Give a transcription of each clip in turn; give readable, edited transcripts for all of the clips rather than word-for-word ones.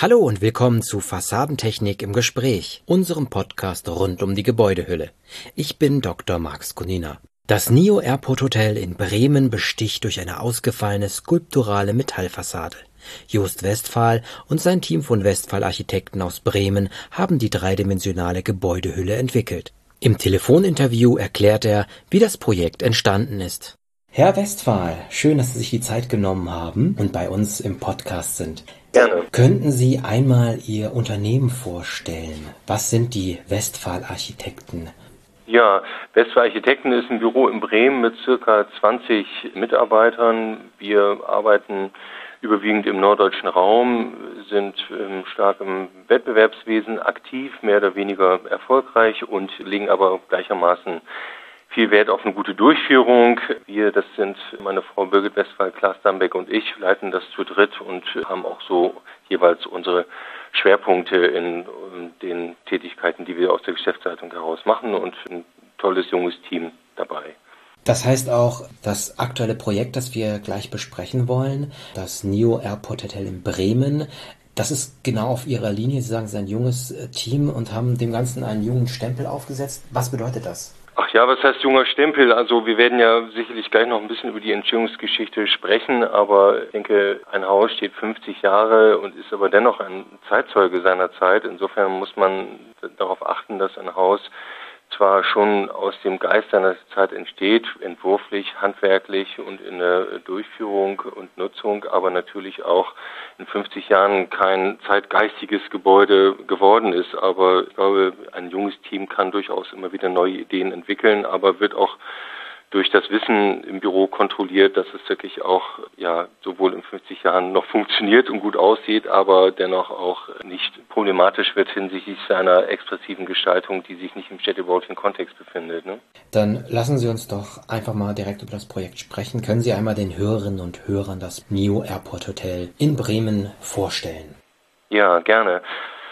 Hallo und willkommen zu Fassadentechnik im Gespräch, unserem Podcast rund um die Gebäudehülle. Ich bin Dr. Max Kunina. Das NIO Airport Hotel in Bremen besticht durch eine ausgefallene skulpturale Metallfassade. Jost Westphal und sein Team von Westphal Architekten aus Bremen haben die dreidimensionale Gebäudehülle entwickelt. Im Telefoninterview erklärt er, wie das Projekt entstanden ist. Herr Westphal, schön, dass Sie sich die Zeit genommen haben und bei uns im Podcast sind. Gerne. Könnten Sie einmal Ihr Unternehmen vorstellen? Was sind die Westphal Architekten? Ja, Westphal Architekten ist ein Büro in Bremen mit circa 20 Mitarbeitern. Wir arbeiten überwiegend im norddeutschen Raum, sind stark im Wettbewerbswesen aktiv, mehr oder weniger erfolgreich und legen aber gleichermaßen viel Wert auf eine gute Durchführung. Wir, das sind meine Frau Birgit Westphal, Klaas Dambeck und ich, leiten das zu dritt und haben auch so jeweils unsere Schwerpunkte in den Tätigkeiten, die wir aus der Geschäftsleitung heraus machen und ein tolles junges Team dabei. Das heißt auch, das aktuelle Projekt, das wir gleich besprechen wollen, das NIO Airport Hotel in Bremen, das ist genau auf Ihrer Linie. Sie sagen, es ist ein junges Team und haben dem Ganzen einen jungen Stempel aufgesetzt. Was bedeutet das? Ach ja, was heißt junger Stempel? Also wir werden ja sicherlich gleich noch ein bisschen über die Entstehungsgeschichte sprechen, aber ich denke, ein Haus steht 50 Jahre und ist aber dennoch ein Zeitzeuge seiner Zeit. Insofern muss man darauf achten, dass ein Haus zwar schon aus dem Geist seiner Zeit entsteht, entwurflich, handwerklich und in der Durchführung und Nutzung, aber natürlich auch in 50 Jahren kein zeitgeistiges Gebäude geworden ist. Aber ich glaube, ein junges Team kann durchaus immer wieder neue Ideen entwickeln, aber wird auch durch das Wissen im Büro kontrolliert, dass es wirklich auch sowohl in 50 Jahren noch funktioniert und gut aussieht, aber dennoch auch nicht problematisch wird hinsichtlich seiner expressiven Gestaltung, die sich nicht im städtebaulichen Kontext befindet. Ne? Dann lassen Sie uns doch einfach mal direkt über das Projekt sprechen. Können Sie einmal den Hörerinnen und Hörern das NIO Airport Hotel in Bremen vorstellen? Ja, gerne.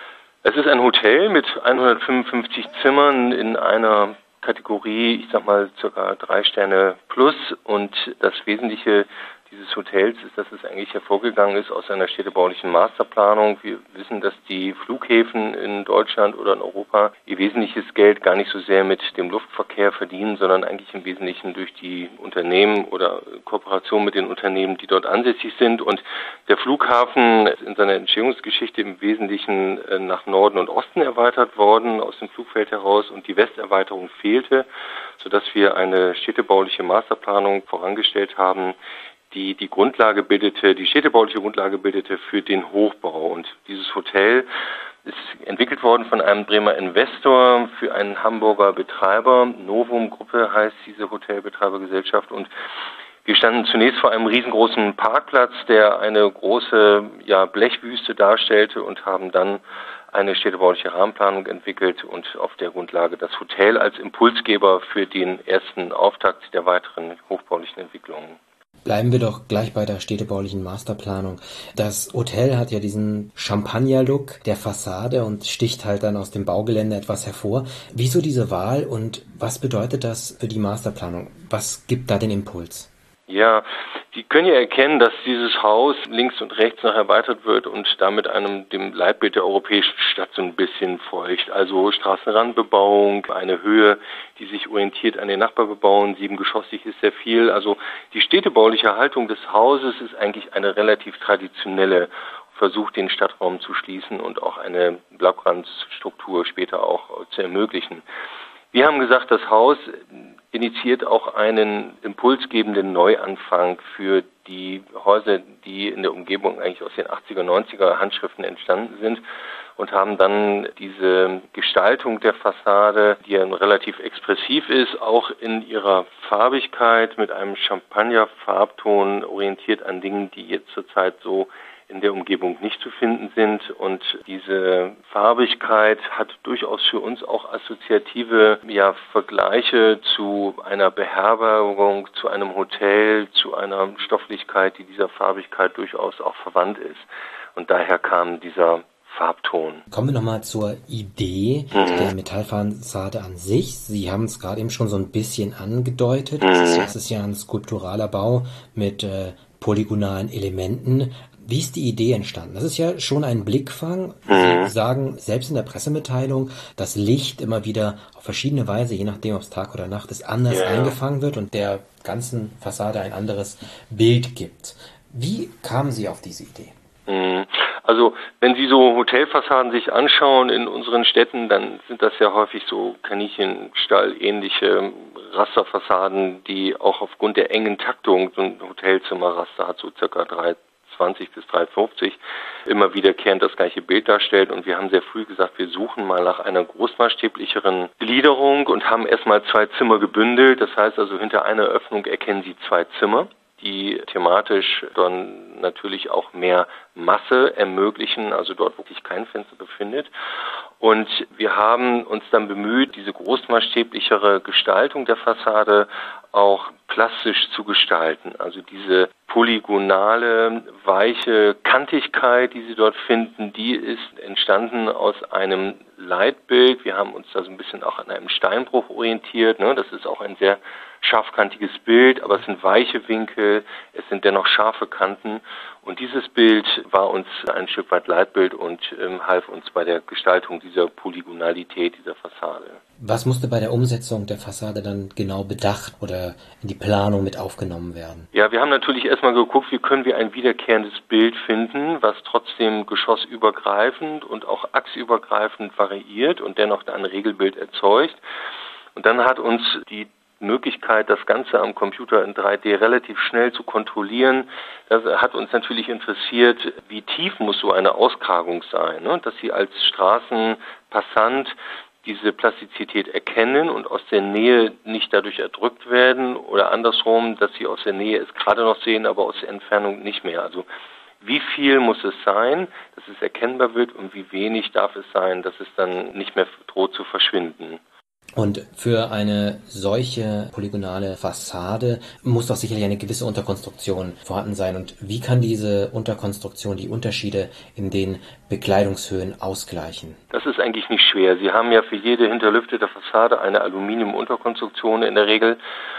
Es ist ein Hotel mit 155 Zimmern in einer Kategorie, ich sag mal, ca. 3 Sterne plus, und das Wesentliche dieses Hotels ist, dass es eigentlich hervorgegangen ist aus einer städtebaulichen Masterplanung. Wir wissen, dass die Flughäfen in Deutschland oder in Europa ihr wesentliches Geld gar nicht so sehr mit dem Luftverkehr verdienen, sondern eigentlich im Wesentlichen durch die Unternehmen oder Kooperation mit den Unternehmen, die dort ansässig sind. Und der Flughafen ist in seiner Entstehungsgeschichte im Wesentlichen nach Norden und Osten erweitert worden, aus dem Flugfeld heraus, und die Westerweiterung fehlte, sodass wir eine städtebauliche Masterplanung vorangestellt haben, die Grundlage bildete, die städtebauliche Grundlage bildete für den Hochbau. Und dieses Hotel ist entwickelt worden von einem Bremer Investor für einen Hamburger Betreiber. Novum Gruppe heißt diese Hotelbetreibergesellschaft, und wir standen zunächst vor einem riesengroßen Parkplatz, der eine große Blechwüste darstellte, und haben dann eine städtebauliche Rahmenplanung entwickelt und auf der Grundlage das Hotel als Impulsgeber für den ersten Auftakt der weiteren hochbaulichen Entwicklungen. Bleiben wir doch gleich bei der städtebaulichen Masterplanung. Das Hotel hat ja diesen Champagner-Look der Fassade und sticht halt dann aus dem Baugelände etwas hervor. Wieso diese Wahl und was bedeutet das für die Masterplanung? Was gibt da den Impuls? Ja, die können ja erkennen, dass dieses Haus links und rechts noch erweitert wird und damit dem Leitbild der europäischen Stadt so ein bisschen folgt. Also Straßenrandbebauung, eine Höhe, die sich orientiert an den Nachbarbebauungen, 7geschossig ist sehr viel. Also die städtebauliche Haltung des Hauses ist eigentlich eine relativ traditionelle, versucht den Stadtraum zu schließen und auch eine Blaugrandstruktur später auch zu ermöglichen. Wir haben gesagt, das Haus initiiert auch einen impulsgebenden Neuanfang für die Häuser, die in der Umgebung eigentlich aus den 80er, 90er Handschriften entstanden sind, und haben dann diese Gestaltung der Fassade, die ja relativ expressiv ist, auch in ihrer Farbigkeit mit einem Champagner-Farbton orientiert an Dingen, die jetzt zurzeit so in der Umgebung nicht zu finden sind. Und diese Farbigkeit hat durchaus für uns auch assoziative Vergleiche zu einer Beherbergung, zu einem Hotel, zu einer Stofflichkeit, die dieser Farbigkeit durchaus auch verwandt ist. Und daher kam dieser Farbton. Kommen wir nochmal zur Idee der Metallfassade an sich. Sie haben es gerade eben schon so ein bisschen angedeutet. Es ist ja ein skulpturaler Bau mit polygonalen Elementen. Wie ist die Idee entstanden? Das ist ja schon ein Blickfang. Sie sagen selbst in der Pressemitteilung, dass Licht immer wieder auf verschiedene Weise, je nachdem ob es Tag oder Nacht ist, anders eingefangen wird und der ganzen Fassade ein anderes Bild gibt. Wie kamen Sie auf diese Idee? Also wenn Sie so Hotelfassaden sich anschauen in unseren Städten, dann sind das ja häufig so Kaninchenstall-ähnliche Rasterfassaden, die auch aufgrund der engen Taktung, so ein Hotelzimmerraster hat so circa 320 bis 350, immer wiederkehrend das gleiche Bild darstellt. Und wir haben sehr früh gesagt, wir suchen mal nach einer großmaßstäblicheren Gliederung und haben erstmal 2 Zimmer gebündelt. Das heißt also, hinter einer Öffnung erkennen Sie 2 Zimmer, die thematisch dann natürlich auch mehr Masse ermöglichen, also dort wirklich kein Fenster befindet. Und wir haben uns dann bemüht, diese großmaßstäblichere Gestaltung der Fassade auch plastisch zu gestalten. Also diese polygonale, weiche Kantigkeit, die Sie dort finden, die ist entstanden aus einem Leitbild. Wir haben uns da so ein bisschen auch an einem Steinbruch orientiert. Das ist auch ein sehr scharfkantiges Bild, aber es sind weiche Winkel, es sind dennoch scharfe Kanten. Und dieses Bild war uns ein Stück weit Leitbild und half uns bei der Gestaltung dieser Polygonalität dieser Fassade. Was musste bei der Umsetzung der Fassade dann genau bedacht oder in die Planung mit aufgenommen werden? Ja, wir haben natürlich erstmal geguckt, wie können wir ein wiederkehrendes Bild finden, was trotzdem geschossübergreifend und auch achsübergreifend variiert und dennoch ein Regelbild erzeugt. Und dann hat uns die Möglichkeit, das Ganze am Computer in 3D relativ schnell zu kontrollieren. Das hat uns natürlich interessiert, wie tief muss so eine Auskragung sein, dass Sie als Straßenpassant diese Plastizität erkennen und aus der Nähe nicht dadurch erdrückt werden oder andersrum, dass Sie aus der Nähe es gerade noch sehen, aber aus der Entfernung nicht mehr. Also wie viel muss es sein, dass es erkennbar wird und wie wenig darf es sein, dass es dann nicht mehr droht zu verschwinden. Und für eine solche polygonale Fassade muss doch sicherlich eine gewisse Unterkonstruktion vorhanden sein. Und wie kann diese Unterkonstruktion die Unterschiede in den Bekleidungshöhen ausgleichen? Das ist eigentlich nicht schwer. Sie haben ja für jede hinterlüftete Fassade eine Aluminium-Unterkonstruktion in der Regel.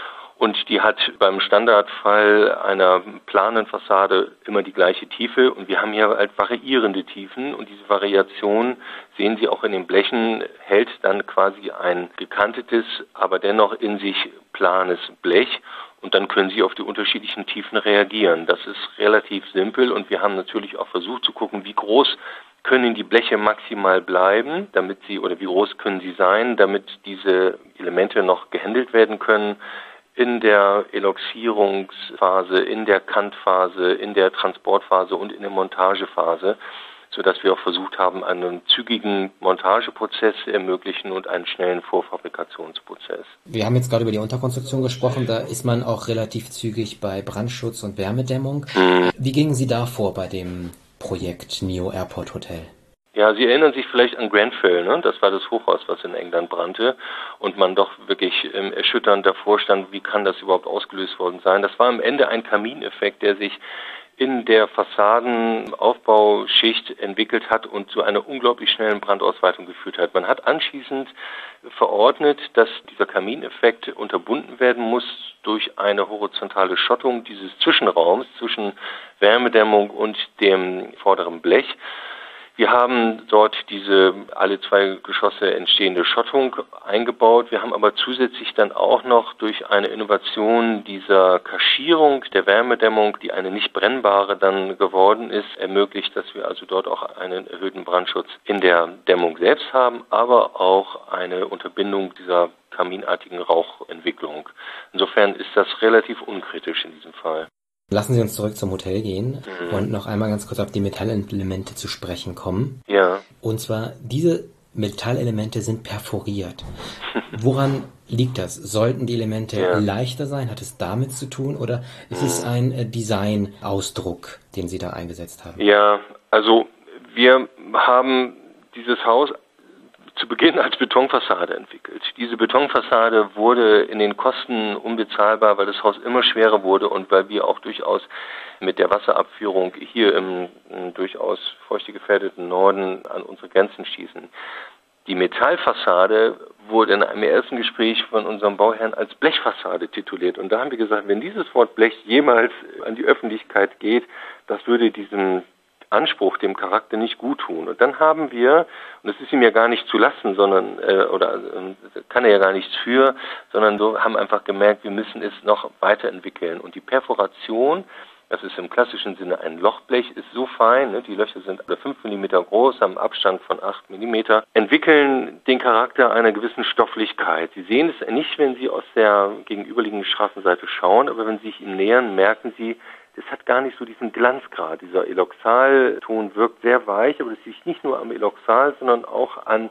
Und die hat beim Standardfall einer planen Fassade immer die gleiche Tiefe. Und wir haben hier halt variierende Tiefen. Und diese Variation, sehen Sie auch in den Blechen, hält dann quasi ein gekantetes, aber dennoch in sich planes Blech. Und dann können Sie auf die unterschiedlichen Tiefen reagieren. Das ist relativ simpel. Und wir haben natürlich auch versucht zu gucken, wie groß können die Bleche maximal bleiben, damit sie, oder wie groß können sie sein, damit diese Elemente noch gehandelt werden können. In der Eloxierungsphase, in der Kantphase, in der Transportphase und in der Montagephase, sodass wir auch versucht haben, einen zügigen Montageprozess zu ermöglichen und einen schnellen Vorfabrikationsprozess. Wir haben jetzt gerade über die Unterkonstruktion gesprochen, da ist man auch relativ zügig bei Brandschutz und Wärmedämmung. Wie gingen Sie da vor bei dem Projekt NIO Airport Hotel? Ja, Sie erinnern sich vielleicht an Grenfell, Das war das Hochhaus, was in England brannte und man doch wirklich erschütternd davor stand, wie kann das überhaupt ausgelöst worden sein. Das war am Ende ein Kamineffekt, der sich in der Fassadenaufbauschicht entwickelt hat und zu einer unglaublich schnellen Brandausweitung geführt hat. Man hat anschließend verordnet, dass dieser Kamineffekt unterbunden werden muss durch eine horizontale Schottung dieses Zwischenraums zwischen Wärmedämmung und dem vorderen Blech. Wir haben dort diese alle 2 Geschosse entstehende Schottung eingebaut. Wir haben aber zusätzlich dann auch noch durch eine Innovation dieser Kaschierung der Wärmedämmung, die eine nicht brennbare dann geworden ist, ermöglicht, dass wir also dort auch einen erhöhten Brandschutz in der Dämmung selbst haben, aber auch eine Unterbindung dieser kaminartigen Rauchentwicklung. Insofern ist das relativ unkritisch in diesem Fall. Lassen Sie uns zurück zum Hotel gehen und noch einmal ganz kurz auf die Metallelemente zu sprechen kommen. Ja. Und zwar, diese Metallelemente sind perforiert. Woran liegt das? Sollten die Elemente leichter sein? Hat es damit zu tun? Oder ist es ein Designausdruck, den Sie da eingesetzt haben? Ja, also wir haben dieses Haus zu Beginn als Betonfassade entwickelt. Diese Betonfassade wurde in den Kosten unbezahlbar, weil das Haus immer schwerer wurde und weil wir auch durchaus mit der Wasserabführung hier im durchaus feuchtegefährdeten Norden an unsere Grenzen stießen. Die Metallfassade wurde in einem ersten Gespräch von unserem Bauherrn als Blechfassade tituliert. Und da haben wir gesagt, wenn dieses Wort Blech jemals an die Öffentlichkeit geht, das würde diesem Anspruch, dem Charakter nicht gut tun. Und dann haben wir, und das ist ihm ja gar nicht zu lassen, sondern, kann er ja gar nichts für, sondern wir haben einfach gemerkt, wir müssen es noch weiterentwickeln. Und die Perforation, das ist im klassischen Sinne ein Lochblech, ist so fein, ne, die Löcher sind alle 5 mm groß, haben Abstand von 8 mm, entwickeln den Charakter einer gewissen Stofflichkeit. Sie sehen es nicht, wenn Sie aus der gegenüberliegenden Straßenseite schauen, aber wenn Sie sich ihm nähern, merken Sie, das hat gar nicht so diesen Glanzgrad. Dieser Eloxalton wirkt sehr weich, aber das liegt nicht nur am Eloxal, sondern auch an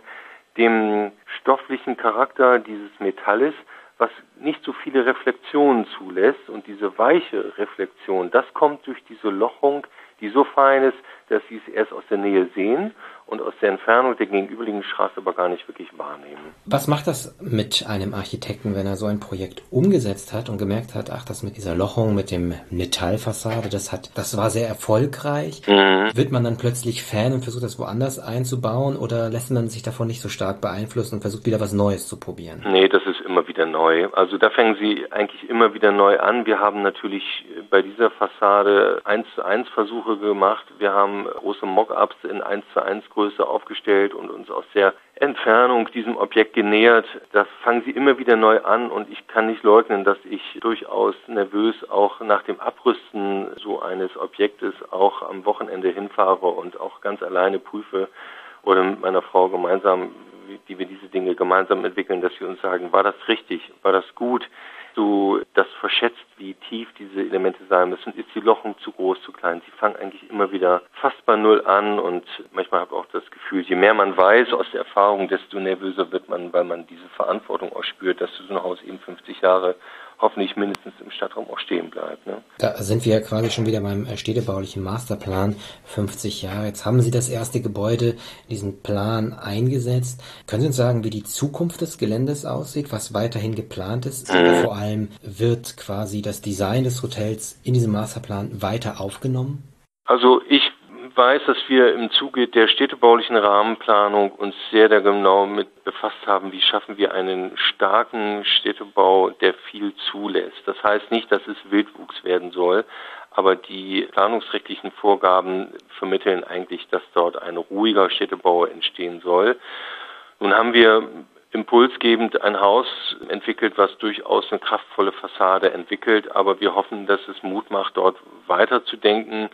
dem stofflichen Charakter dieses Metalles, was nicht so viele Reflexionen zulässt. Und diese weiche Reflexion, das kommt durch diese Lochung, die so fein ist, dass Sie es erst aus der Nähe sehen und aus der Entfernung der gegenüberliegenden Straße aber gar nicht wirklich wahrnehmen. Was macht das mit einem Architekten, wenn er so ein Projekt umgesetzt hat und gemerkt hat, ach, das mit dieser Lochung, mit dem Metallfassade, das war sehr erfolgreich? Wird man dann plötzlich Fan und versucht, das woanders einzubauen, oder lässt man sich davon nicht so stark beeinflussen und versucht wieder was Neues zu probieren? Nee, das ist immer wieder neu. Also da fangen Sie eigentlich immer wieder neu an. Wir haben natürlich bei dieser Fassade 1:1 Versuche gemacht. Wir haben große Mock-ups in 1:1 Größe aufgestellt und uns aus der Entfernung diesem Objekt genähert. Das fangen Sie immer wieder neu an, und ich kann nicht leugnen, dass ich durchaus nervös auch nach dem Abrüsten so eines Objektes auch am Wochenende hinfahre und auch ganz alleine prüfe oder mit meiner Frau gemeinsam, wie wir diese Dinge gemeinsam entwickeln, dass wir uns sagen, war das richtig, war das gut? So, das verschätzt, wie tief diese Elemente sein müssen. Ist die Lochung zu groß, zu klein? Sie fangen eigentlich immer wieder fast bei Null an, und manchmal habe ich auch das Gefühl, je mehr man weiß aus der Erfahrung, desto nervöser wird man, weil man diese Verantwortung auch spürt, dass so ein Haus eben 50 Jahre hoffentlich mindestens im Stadtraum auch stehen bleibt. Ne? Da sind wir quasi schon wieder beim städtebaulichen Masterplan, 50 Jahre. Jetzt haben Sie das erste Gebäude, diesen Plan eingesetzt. Können Sie uns sagen, wie die Zukunft des Geländes aussieht, was weiterhin geplant ist? Vor allem wird quasi das Design des Hotels in diesem Masterplan weiter aufgenommen? Also ich weiß, dass wir im Zuge der städtebaulichen Rahmenplanung uns sehr genau mit befasst haben, wie schaffen wir einen starken Städtebau, der viel zulässt. Das heißt nicht, dass es Wildwuchs werden soll, aber die planungsrechtlichen Vorgaben vermitteln eigentlich, dass dort ein ruhiger Städtebau entstehen soll. Nun haben wir impulsgebend ein Haus entwickelt, was durchaus eine kraftvolle Fassade entwickelt, aber wir hoffen, dass es Mut macht, dort weiterzudenken.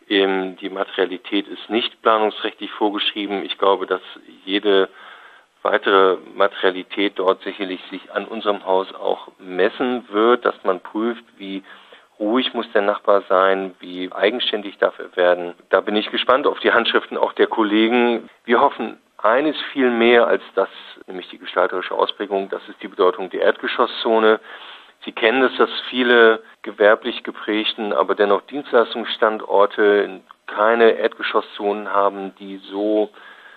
Die Materialität ist nicht planungsrechtlich vorgeschrieben. Ich glaube, dass jede weitere Materialität dort sicherlich sich an unserem Haus auch messen wird, dass man prüft, wie ruhig muss der Nachbar sein, wie eigenständig darf er werden. Da bin ich gespannt auf die Handschriften auch der Kollegen. Wir hoffen eines viel mehr als das, nämlich die gestalterische Ausprägung, das ist die Bedeutung der Erdgeschosszone. Sie kennen es, dass viele gewerblich geprägten, aber dennoch Dienstleistungsstandorte keine Erdgeschosszonen haben, die so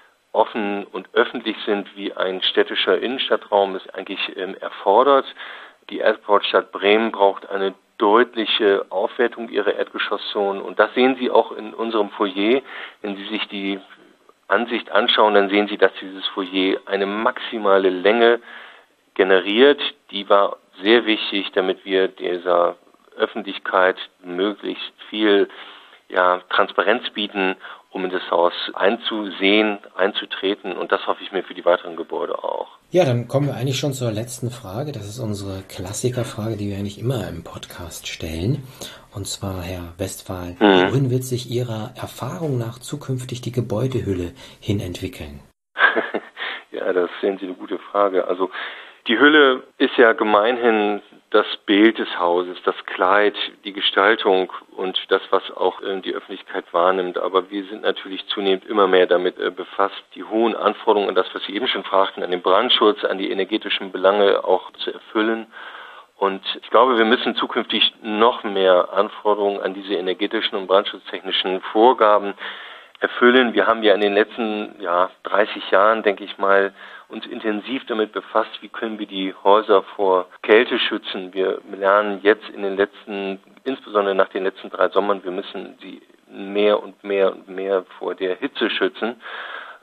offen und öffentlich sind, wie ein städtischer Innenstadtraum es eigentlich erfordert. Die Airportstadt Bremen braucht eine deutliche Aufwertung ihrer Erdgeschosszonen, und das sehen Sie auch in unserem Foyer. Wenn Sie sich die Ansicht anschauen, dann sehen Sie, dass dieses Foyer eine maximale Länge generiert. Die war sehr wichtig, damit wir dieser Öffentlichkeit möglichst viel Transparenz bieten, um in das Haus einzusehen, einzutreten, und das hoffe ich mir für die weiteren Gebäude auch. Ja, dann kommen wir eigentlich schon zur letzten Frage. Das ist unsere Klassikerfrage, die wir eigentlich immer im Podcast stellen. Und zwar, Herr Westphal, wohin wird sich Ihrer Erfahrung nach zukünftig die Gebäudehülle hin entwickeln? Ja, das sehen Sie eine gute Frage. Also die Hülle ist ja gemeinhin das Bild des Hauses, das Kleid, die Gestaltung und das, was auch die Öffentlichkeit wahrnimmt. Aber wir sind natürlich zunehmend immer mehr damit befasst, die hohen Anforderungen an das, was Sie eben schon fragten, an den Brandschutz, an die energetischen Belange auch zu erfüllen. Und ich glaube, wir müssen zukünftig noch mehr Anforderungen an diese energetischen und brandschutztechnischen Vorgaben erfüllen. Wir haben ja in den letzten 30 Jahren, denke ich mal, uns intensiv damit befasst, wie können wir die Häuser vor Kälte schützen. Wir lernen jetzt insbesondere nach den letzten 3 Sommern, wir müssen sie mehr und mehr vor der Hitze schützen.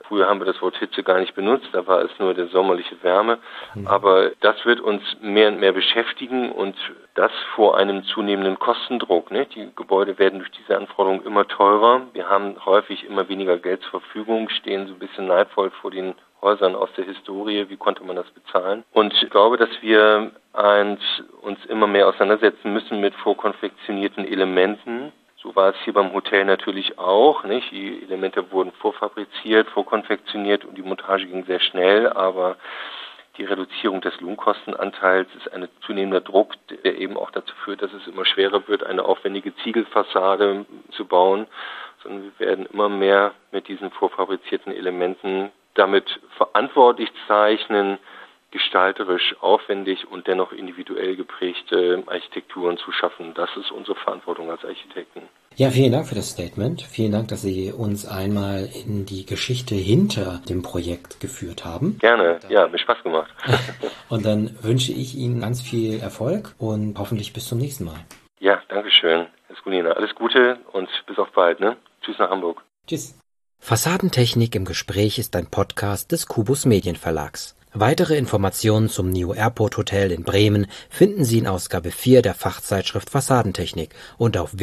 Früher haben wir das Wort Hitze gar nicht benutzt, da war es nur der sommerliche Wärme. Aber das wird uns mehr und mehr beschäftigen und das vor einem zunehmenden Kostendruck. Ne? Die Gebäude werden durch diese Anforderungen immer teurer. Wir haben häufig immer weniger Geld zur Verfügung, stehen so ein bisschen neidvoll vor den Häusern aus der Historie. Wie konnte man das bezahlen? Und ich glaube, dass wir uns immer mehr auseinandersetzen müssen mit vorkonfektionierten Elementen. So war es hier beim Hotel natürlich auch, nicht? Die Elemente wurden vorfabriziert, vorkonfektioniert und die Montage ging sehr schnell, aber die Reduzierung des Lohnkostenanteils ist ein zunehmender Druck, der eben auch dazu führt, dass es immer schwerer wird, eine aufwendige Ziegelfassade zu bauen, sondern wir werden immer mehr mit diesen vorfabrizierten Elementen damit verantwortlich zeichnen, gestalterisch aufwendig und dennoch individuell geprägte Architekturen zu schaffen. Das ist unsere Verantwortung als Architekten. Ja, vielen Dank für das Statement. Vielen Dank, dass Sie uns einmal in die Geschichte hinter dem Projekt geführt haben. Gerne, ja, mir Spaß gemacht. Und dann wünsche ich Ihnen ganz viel Erfolg und hoffentlich bis zum nächsten Mal. Ja, danke schön, Herr Skunina. Alles Gute und bis auf bald, ne? Tschüss nach Hamburg. Tschüss. Fassadentechnik im Gespräch ist ein Podcast des Kubus Medienverlags. Weitere Informationen zum NIO Airport Hotel in Bremen finden Sie in Ausgabe 4 der Fachzeitschrift Fassadentechnik und auf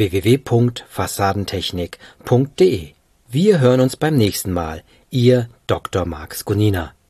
www.fassadentechnik.de. Wir hören uns beim nächsten Mal. Ihr Dr. Marx Gunina.